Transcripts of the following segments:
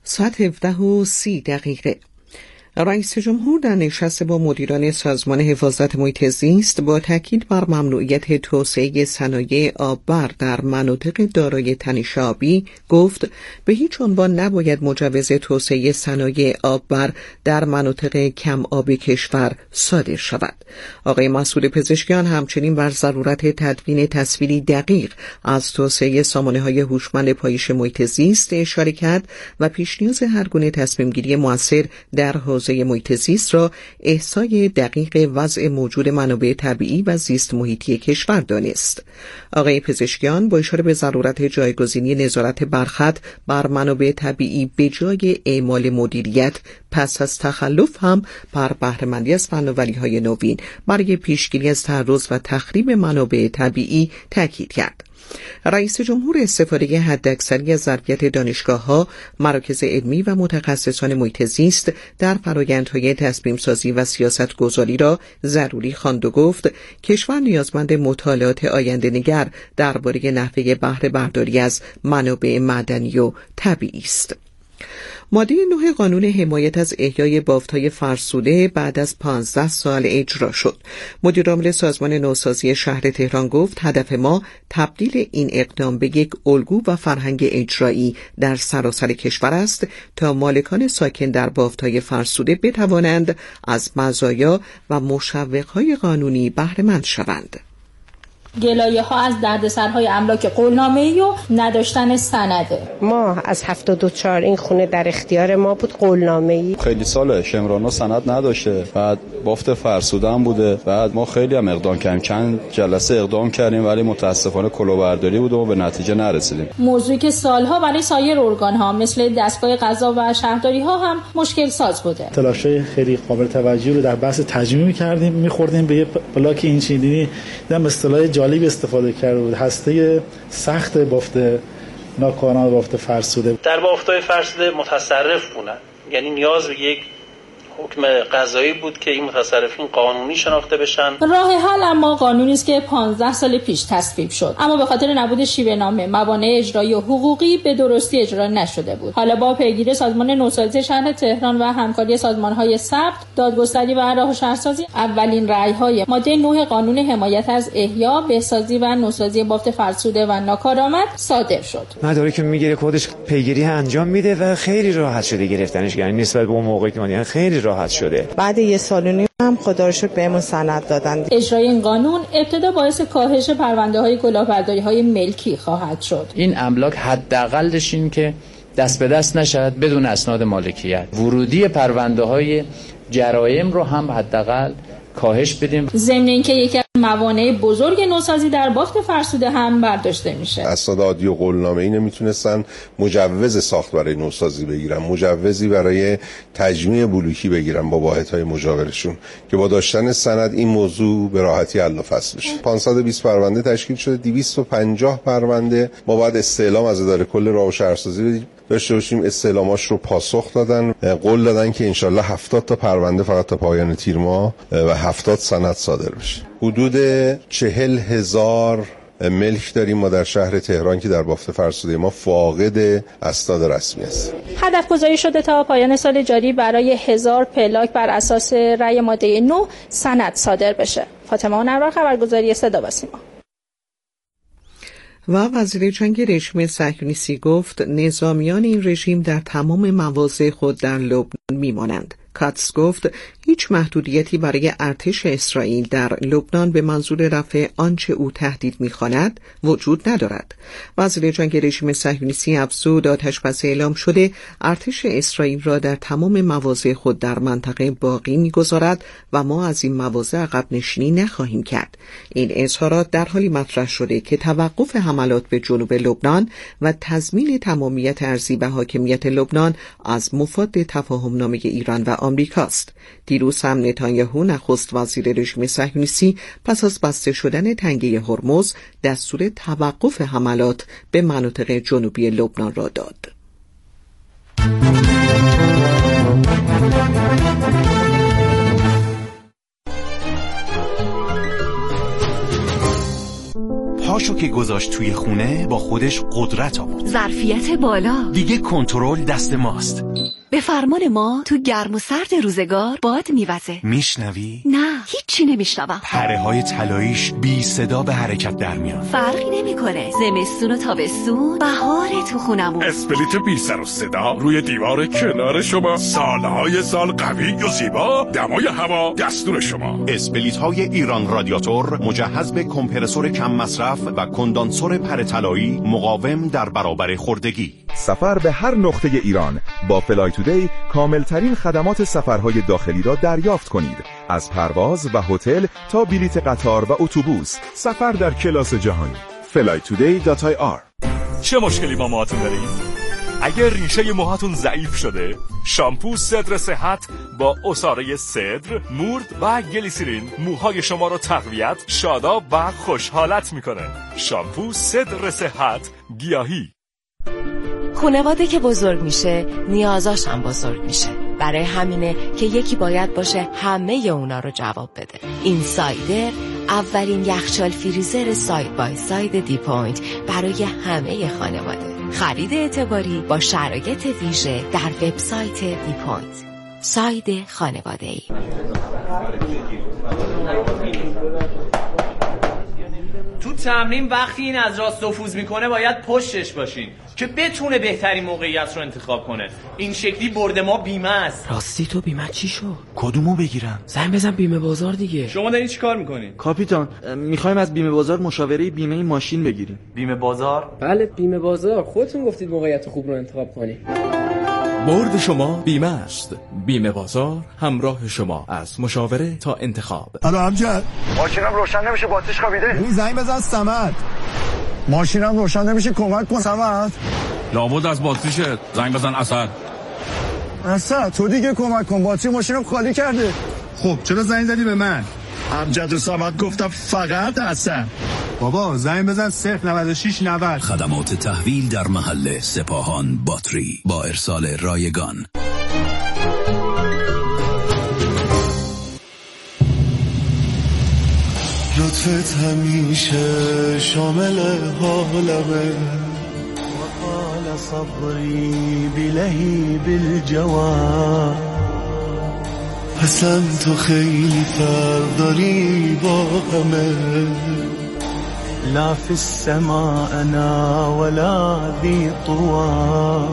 ساعت 17:30. رئیس جمهور در نشست با مدیران سازمان حفاظت محیط زیست با تاکید بر ممنوعیت توسعه صنایع آببر در مناطق دارای تنش آبی گفت به هیچ عنوان نباید مجوز توسعه صنایع آببر در مناطق کم آب کشور صادر شود. آقای مسئول پزشکیان همچنین بر ضرورت تدوین تصویری دقیق از توسعه سامانه‌های هوشمند پایش محیط زیست اشاره کرد و پیش نیاز هر گونه تصمیم گیری مؤثر در حوزه محیط زیست را احصای دقیق وضع موجود منابع طبیعی و زیست محیطی کشور دانست. آقای پزشکیان با اشاره به ضرورت جایگزینی نظارت برخط بر منابع طبیعی به جای اعمال مدیریت پس از تخلف هم بر بهره‌مندی از فناوری‌های نوین برای پیشگیری از تعرض و تخریب منابع طبیعی تاکید کرد. رئیس جمهور استفاده حداکثری از ظرفیت دانشگاه‌ها، مراکز علمی و متخصصان محیط زیست در فرآیندهای تصمیم‌سازی و سیاست‌گذاری را ضروری خواند و گفت کشور نیازمند مطالعات آینده‌نگر درباره نحوه بهره برداری از منابع معدنی و طبیعی است. ماده 9 قانون حمایت از احیای بافت‌های فرسوده بعد از 15 سال اجرا شد. مدیرعامل سازمان نوسازی شهر تهران گفت هدف ما تبدیل این اقدام به یک الگو و فرهنگ اجرایی در سراسر کشور است تا مالکان ساکن در بافت‌های فرسوده بتوانند از مزایا و مشوق‌های قانونی بهره‌مند شوند. گلایه ها از دردسرهای املاک قولنامه‌ای و نداشتن سنده. ما از 74 این خونه در اختیار ما بود قولنامه‌ای. خیلی ساله شمرانا سند نداشته، بعد بافت فرسوده هم بوده، بعد ما خیلی هم اقدام کردیم، چند جلسه اقدام کردیم ولی متاسفانه کلاهبرداری بود و به نتیجه نرسیدیم. موضوعی که سالها برای سایر ارگان‌ها مثل دستگاه قضا و شهرداری‌ها هم مشکل ساز بوده. تلاش‌های خیلی قابل توجهی رو در بحث تجمیع می‌کردیم، می‌خوردیم به یه بلاک اینچنینی، دیدم اصطلاح جالب استفاده کرده بود، هسته سخت بافت ناکارآمد بافت فرسوده. در بافت‌های فرسوده متصرف بودن، یعنی نیاز به یک حکم قضایی بود که این متصرفین قانونی شناخته بشن. راه حل اما قانونی است که 15 سال پیش تصویب شد، اما به خاطر نبود شیوه نامه موانع اجرایی و حقوقی به درستی اجرا نشده بود. حالا با پیگیری سازمان نوسازی شهر تهران و همکاری سازمان‌های ثبت، دادگستری و راه و شهرسازی اولین رأی‌های ماده 9 قانون حمایت از احیا، بهسازی و نوسازی بافت فرسوده و ناکارآمد صادر شد. مدارکی میگیره خودش پیگیری انجام میده و خیلی راحت شده گرفتنش، یعنی نسبت به اون موقعی که ما خیلی راحت شده. بعد یه سال و نیم هم خدا رو شکر بهمون سند دادن. اجرای این قانون ابتدا باعث کاهش پرونده‌های کلاهبرداری‌های ملکی خواهد شد. این املاک حداقلش این که دست به دست نشد بدون اسناد مالکیت. ورودی پرونده‌های جرایم رو هم حداقل کاهش بدیم. ضمن اینکه یکی از موانع بزرگ نوسازی در بافت فرسوده هم برداشته میشه. اسناد عادی و قولنامه‌ای نمیتونستن مجوز ساخت برای نوسازی بگیرن، مجوزی برای تجمیع بلوکی بگیرن با واحدهای مجاورشون که با داشتن سند این موضوع به راحتی حل و فصل بشه. 520 پرونده تشکیل شده، 250 پرونده ما بعد استعلام از اداره کل راه و شهرسازی داشته باشیم، استعلاماش رو پاسخ دادن، قول دادن که انشالله 70 تا پرونده فقط تا پایان تیر ماه و 70 سند صادر بشه. حدود 40,000 ملک داریم ما در شهر تهران که در بافت فرسوده ما فاقد اسناد رسمی است. هدف گذاری شده تا پایان سال جاری برای 1000 پلاک بر اساس رأی ماده 9 سند صادر بشه. فاطمه انور، خبرگزاری صدا و سیما. و وزیر جنگ رژیم صهیونیستی گفت نظامیان این رژیم در تمام مواضع خود در لبنان میمانند. کاتس گفت هیچ محدودیتی برای ارتش اسرائیل در لبنان به منظور رفع آنچه او تهدید می‌خواند وجود ندارد. وزیر جنگ رژیم صهیونیستی افزود آتش‌بس اعلام شده ارتش اسرائیل را در تمام مواضع خود در منطقه باقی می‌گذارد و ما از این مواضع عقب نشینی نخواهیم کرد. این اظهارات در حالی مطرح شده که توقف حملات به جنوب لبنان و تضمین تمامیت ارضی و حاکمیت لبنان از مفاد تفاهم‌نامه ایران و آمریکاست. دیروز هم نتانیاهو نخست وزیر رژیم صهیونیستی پس از بسته شدن تنگه هرمز دستور توقف حملات به مناطق جنوبی لبنان را داد. پاشو که گذاشت توی خونه با خودش قدرت آورد. ظرفیت بالا. دیگه کنترل دست ماست. به فرمان ما تو گرم و سرد روزگار باد میوزه. میشنوی؟ نه، هیچی نمیشنوم. پره‌های طلاییش بی صدا به حرکت در میان. فرقی نمیکنه. زمستون و تابستون، بهار تو خونمون. اسپلیت بی سر و صدا روی دیوار کنار شما، سالهای سال قوی و زیبا، دمای هوا دستور شما. اسپلیت های ایران رادیاتور مجهز به کمپرسور کم مصرف و کندانسور پر طلایی مقاوم در برابر خوردگی. سفر به هر نقطه ایران با فلای تودی کاملترین خدمات سفرهای داخلی را دریافت کنید. از پرواز و هتل تا بلیت قطار و اتوبوس، سفر در کلاس جهانی. flytoday.ir. چه مشکلی با موهاتون دارید؟ اگر ریشه موهاتون ضعیف شده، شامپو صدر صحت با عصاره صدر، مورد و گلیسرین موهای شما رو تقویت، شاداب و خوشحالت میکنه. شامپو صدر صحت گیاهی. خانواده که بزرگ میشه نیازاش هم بزرگ میشه. برای همینه که یکی باید باشه همه اونا رو جواب بده. اینسایدر اولین یخچال فریزر ساید بای ساید دی پوینت برای همه خانواده. خرید اعتباری با شرایط ویژه در وبسایت دی پوینت. ساید خانواده‌ای. تو تمرین وقتی این از راست نفوذ میکنه باید پشتش باشین که بتونه بهترین موقعیت رو انتخاب کنه. این شکلی برد ما بیمه است. راستی تو بیمه چی شو؟ کدومو بگیرم؟ زنگ بزن بیمه بازار دیگه. شما دارین چی کار میکنین؟ کاپیتان، میخوایم از بیمه بازار مشاوره بیمه ماشین بگیریم. بیمه بازار؟ بله بیمه بازار. خودتون گفتید موقعیت خوب رو انتخاب کنید. برد شما بیمه است. بیمه بازار همراه شما از مشاوره تا انتخاب. الو امجد، ماشینم روشن نمیشه، باتریش خوابیده. این زنگ بزن صمد. ماشینم روشن نمیشه، کمک کن صمد. لابد از باتریشه، زنگ بزن اسد. اسد تو دیگه کمک کن، باتری ماشینم خالی کرده. خب چرا زنگ زدی به من؟ امجد و صمد گفتم فقط اسد. بابا زنگ بزن 096 90. خدمات تحویل در محل سپاهان باتری با ارسال رایگان. لطفت همیشه شامل حالمه وقال صبری بلهیب الجوان. حسن تو خیلی فرق داری با همه. لا في السماء أنا ولا ذي طوى.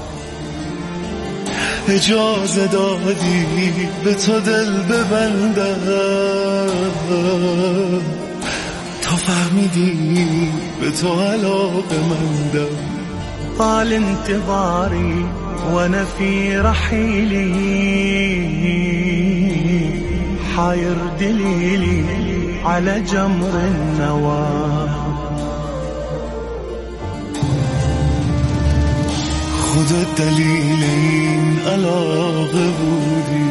اجازه دادی به تو دل ببندم تا فهمیدی به تو علاقه مندم. طال انتظاري وانا في رحيلي حاير دليلي على جمر النوى. خودت دلیل این علاقه بودی.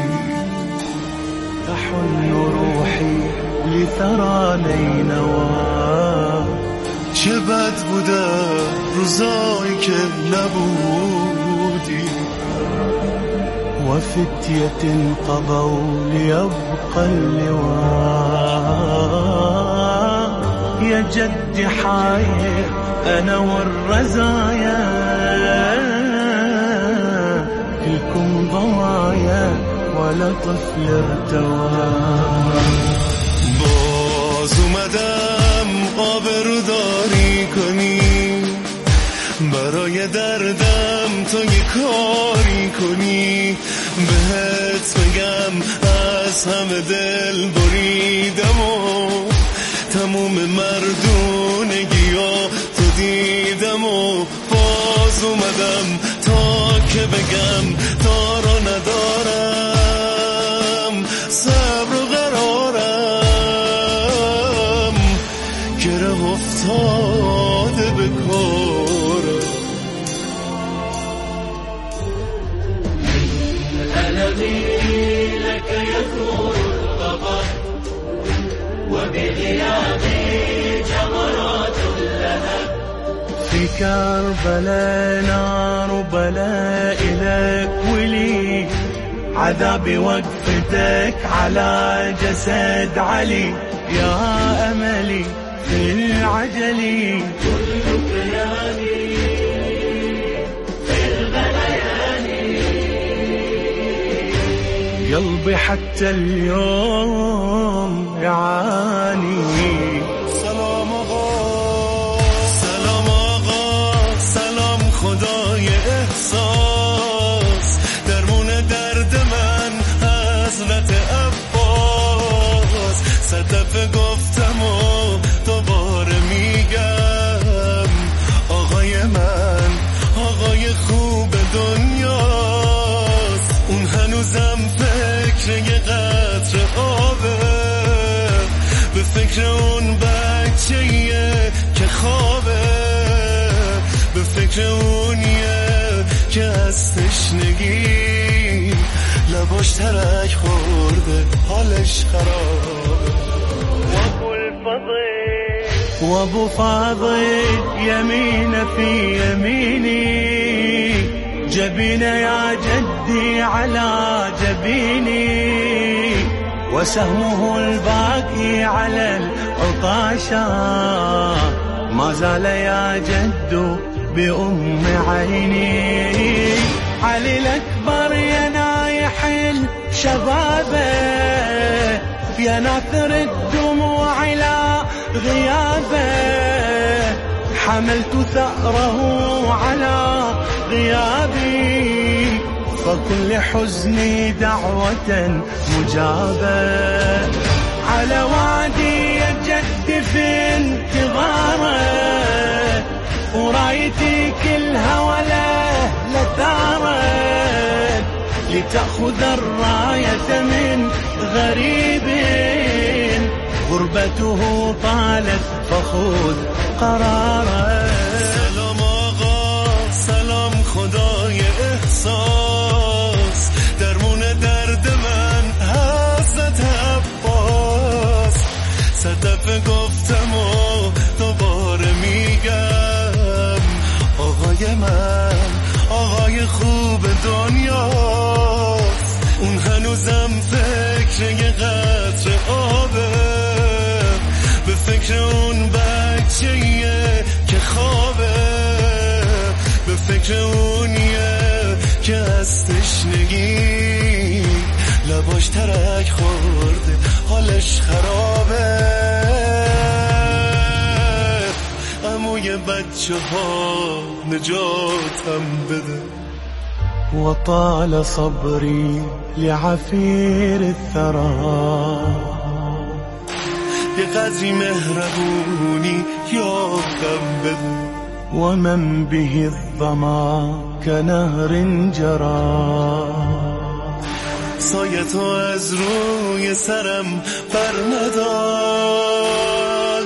تحن روحی لثرى نینوا. چه بد بوده روزایی که نبودی. وفتية قضوا ليبقى اللواء. يا جد حاير أنا والرزايا كلكم ضوايا ولا طفل ارتوى. باز اومدم آبروداری کنی برای دردم تو یه کاری کنی. بهت بگم از همه دل بریدم و تموم مردونگیا تو دیدم و باز اومدم تا که بگم تا رو ندارم صبر و قرارم گره افتاده به کارم. ألمي لك يثور الغضب وبغيابي جمرات اللهب. في كربلاء نار بلاء لك ولي عذابي وقفتك على جسد علي. يا أملي في العجل كل كياني في الغلياني قلبي حتى اليوم يعاني. سلام آقا سلام آقا سلام خدای احساس درمون درد من حضرت عباس. صد دفعه گفتم و دوباره میگم آقای من آقای خوب دنیاست. اون هنوزم فکر یه قطره آبه به فکر اون بچه‌ایه که خوابه به فکر اونیه که از تشنگی لباش ترک خورده حالش خرابه. وابو فاضل يمين في يميني جبين يا جدي على جبيني وسهمه الباقي على العطاشة ما زال يا جد بأم عيني. علي الأكبر يا نايح الشبابه يا ناثر الدموع على غيابه حملت ثأره على غيابي فكل حزني دعوة مجابة. على وادي يا جد في انتظاره ورايتي كلها ولا لثارت لتأخذ الراية من غريب غربته طالت فخذ قراره. سلام آقا سلام خدای احساس درمون درد من حضرت عباس. صد دفعه گفتم و دوباره میگم آقای من آقای خوب دنیاست. اون هنوزم فکر یه قطره آبه به فکر اون بچه‌ایه که خوابه به فکر اونیه که از تشنگی لباش ترک خورده حالش خرابه. عموی بچه ها نجاتم بده وطال صبري لعفير الثرى بقدر مهربوني يوكم بده ومن به الظما كنهر جرى. سایتو از روی سرم برندار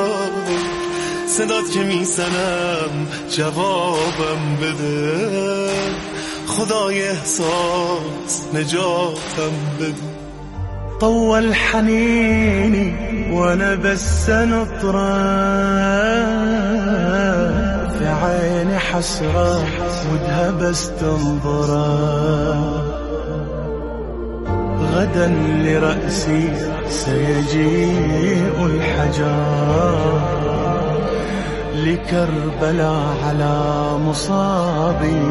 صدات که میسنم جوابم بده خدای احساس نجاتم بده. طول حنيني وانا بس نطره في عيني حسرة ودها بس تنظره. غدا لرأسي سيجيء الحجار لكربلاء على مصابي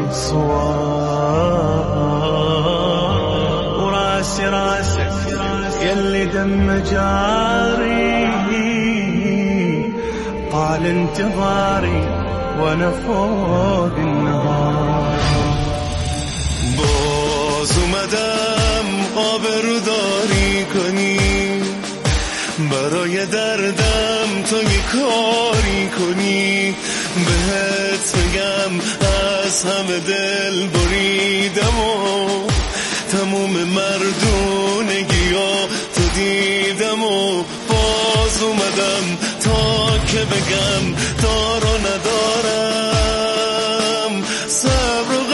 صوار. وراسي راسك يلي دم جاري طال انتظاري وانا فوق النهار. باز اومدم آبروداری کنی برای دردم تو یه کاری کنی بهت بگم از همه دل بریدم و تموم مردونگیا تو دیدم و باز اومدم تا که بگم دار و ندارم صبر و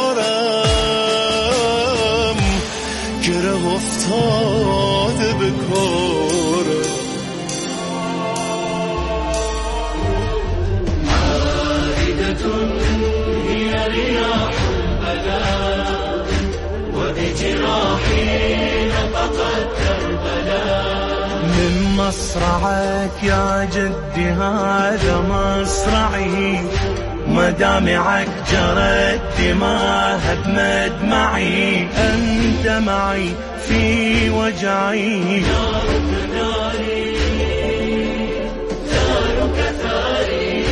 قرارم گره افتاده به کارم. عائدتون هی ریاح البلاء و بجراحی نطقت کربلا من مصرعك يا جدي هذا مصرعي مدامعك جرت دماها بمدمعي أنت معي في وجعي دارك داري دارك ثاري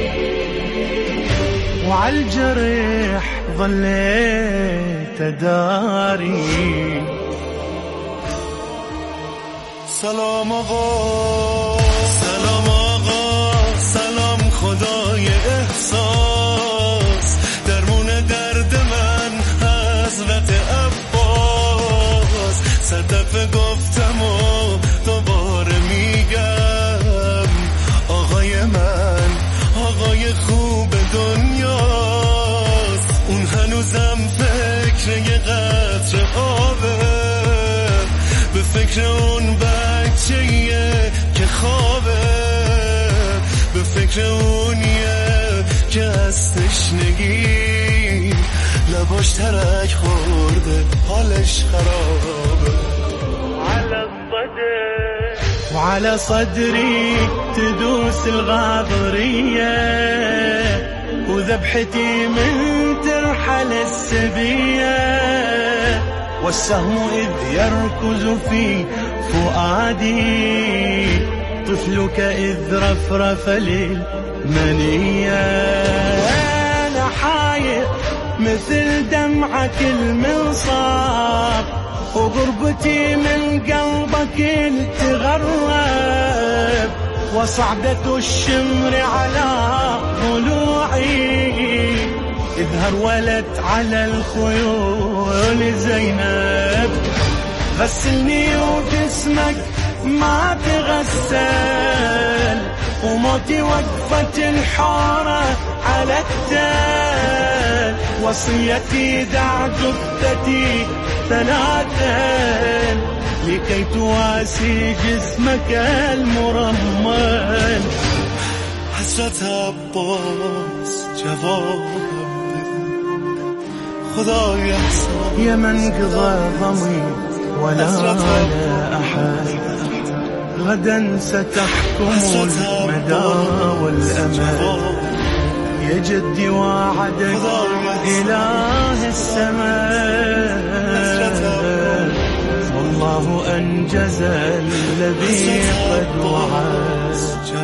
وعالجرح ظليت أداري سلام آقا سلام آقا سلام خدای احساس درمون درد من حضرت عباس صدف گفتم و دوباره میگم آقای من آقای خوب دنیاست اون هنوزم فکر یه قطره آبه به فکر اون بچه‌ایه که خوابه به فکر اونیه که از تشنگی لباش ترک خورده حالش خرابه وعلى صدري تدوس الغاضرية وذبحتي من ترحل السبية والسهم إذ يركز في فؤادي طفلك إذ رفرف للمنية أنا حاير مثل دمعك المنصاب وغربتي من قلبك تغرب وصعدة الشمر على ضلوعي إذ هرولت على الخيول زينب غسلني وجسمك ما تغسل وموتي وقفة الحارة على التل وصيتي دع جثتي ثلاثا لكي تواسي جسمك المرمل حسرت عباس جواب خداي احسن يا من قضى ضمي ولا على أحد غدا ستحكم المدى والأمل يا جدي وعدك إله السماء والله أنجز الذي قد وعد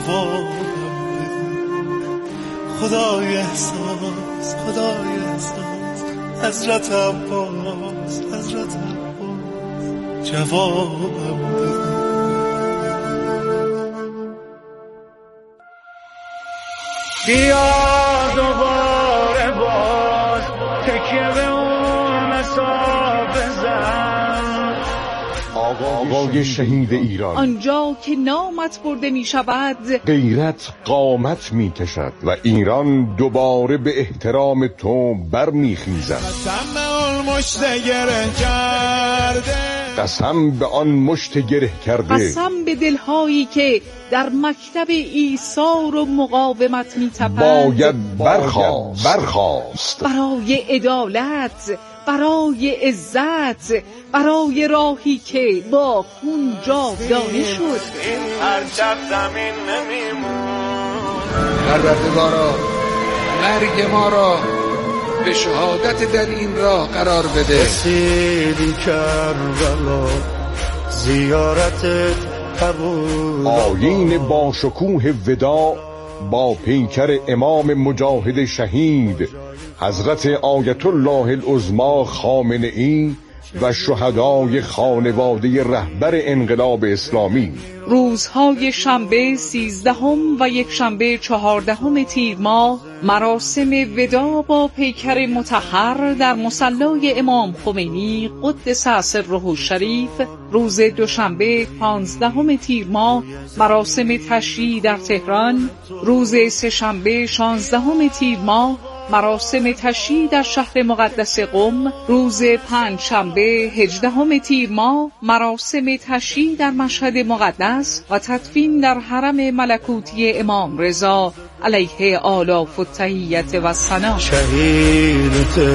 خداي احساس خداي احساس حضرت عباس حضرت عباس جوابم بیا دوباره باز تکیه به اون مسافه بزن آقای شهید ایران آنجا که نامت برده می شود غیرت قامت می کشد و ایران دوباره به احترام تو بر می خیزد قسم به آن مشت گره کرده قسم به آن مشت گره کرده قسم به دلهایی که در مکتب ایثار و مقاومت می تپند باید برخاست برای عدالت برای عزت برای راهی که با خون جاودانه شد این پرچم زمین نمیمون پروردگارا مرگ ما را به شهادت در این راه قرار بده رسیدی کربلا زیارت قبول آیین با شکوه وداع با پیکر امام مجاهد شهید حضرت آیت الله العظمی خامنه‌ای و شهدای خانواده رهبر انقلاب اسلامی روزهای شنبه 13 و یکشنبه 14 تیر ماه مراسم وداع با پیکر مطهر در مصلی امام خمینی قدس سره الشریف. روز دوشنبه 15 تیر ماه مراسم تشییع در تهران. روز سه‌شنبه 16 تیر ماه مراسم تشییع در شهر مقدس قم. روز پنجشنبه 18 تیر ماه مراسم تشییع در مشهد مقدس و تدفین در حرم ملکوتی امام رضا. علیه آلاف و تحیت و ثنا. شهید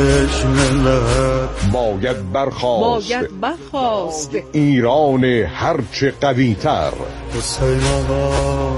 تشملت باید برخاست ایران هرچه قوی‌تر. حسین آقا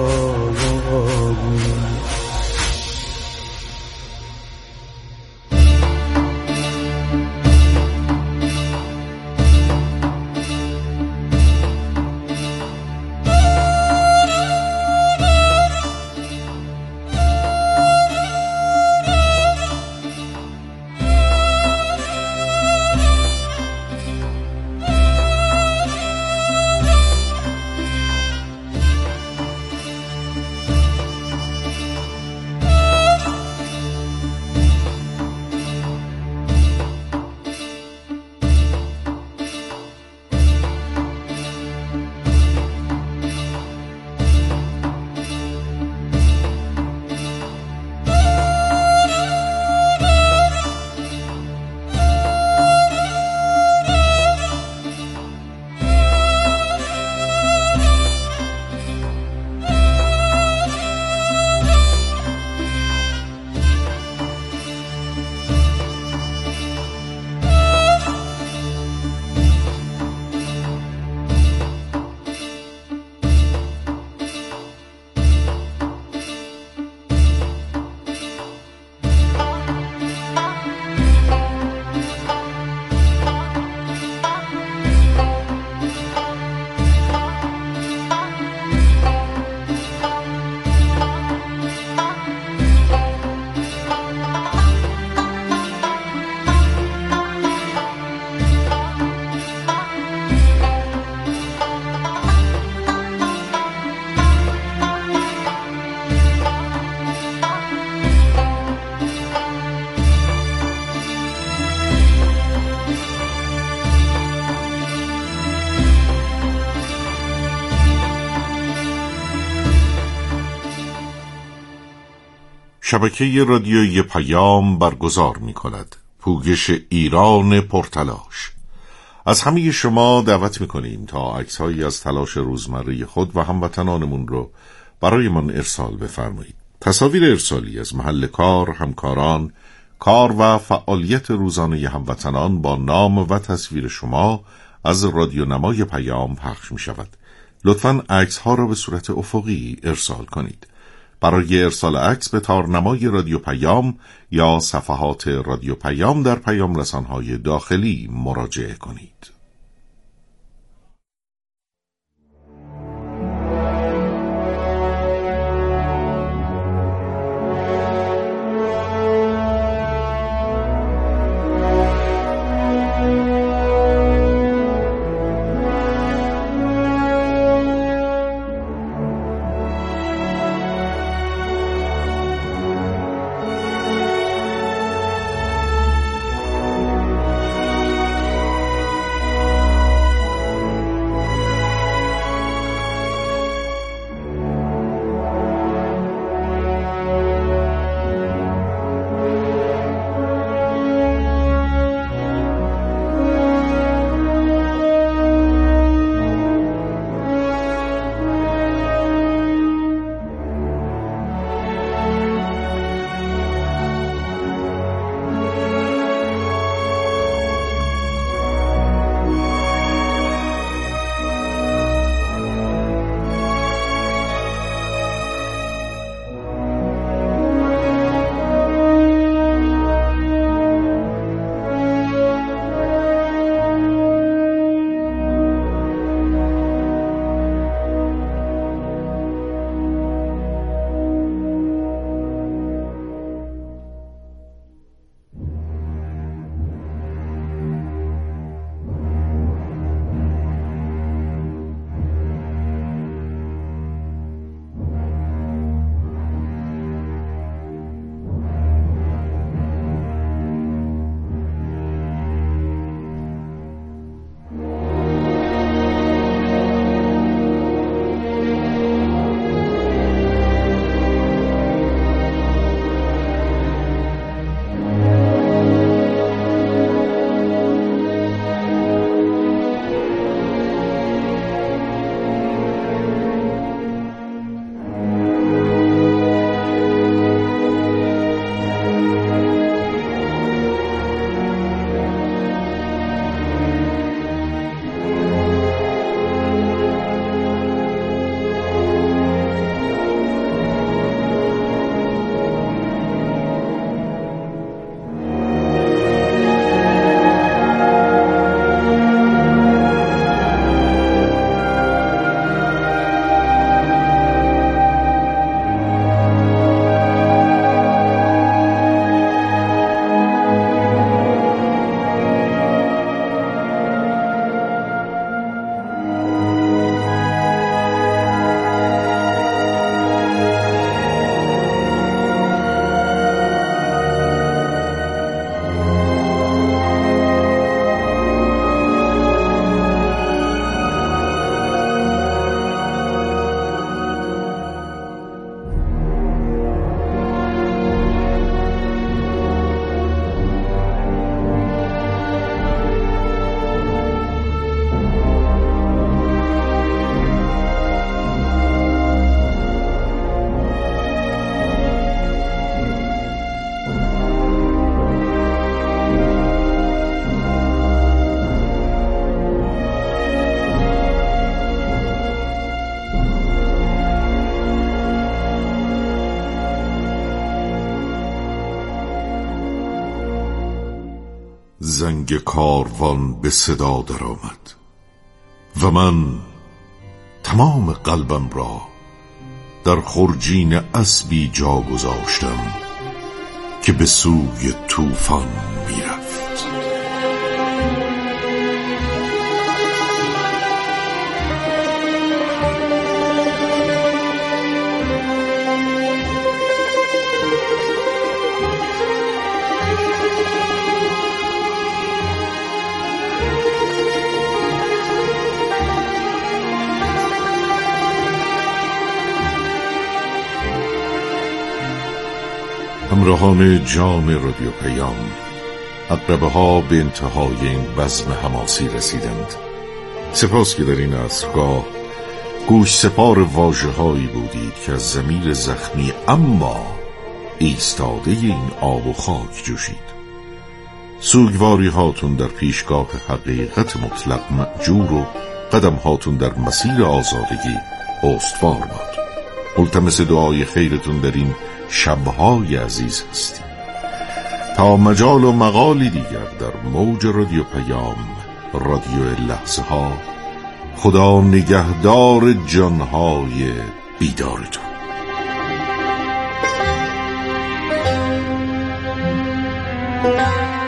شبکه رادیویی پیام برگزار می کند پوگش ایران پرتلاش. از همه شما دعوت می کنیم تا عکس‌هایی از تلاش روزمره خود و هموطنانمون رو برای من ارسال بفرمایید. تصاویر ارسالی از محل کار، همکاران، کار و فعالیت روزانه هموطنان با نام و تصویر شما از رادیونمای پیام پخش می شود. لطفاً عکس‌ها را به صورت افقی ارسال کنید. برای ارسال عکس به تارنمای رادیو پیام یا صفحات رادیو پیام در پیام رسانهای داخلی مراجعه کنید. زنگ کاروان به صدا درآمد و من تمام قلبم را در خرجین اسبی جا گذاشتم که به سوی طوفان میرفت. همراهان جام رادیو پیام، عقربه ها به انتهای این بزم حماسی رسیدند. سپاس که در این عصرگاه گوش سپار واژه هایی بودید که از ضمیر زخمی اما ایستاده این آب و خاک جوشید. سوگواری هاتون در پیشگاه حقیقت مطلق مأجور و قدم هاتون در مسیر آزادگی استوار باد. ملتمس دعای خیرتون در این شبهای عزیز هستیم. تا مجال و مقالی دیگر در موج رادیو پیام، رادیو لحظه ها، خدا نگهدار جانهای بیدارتون.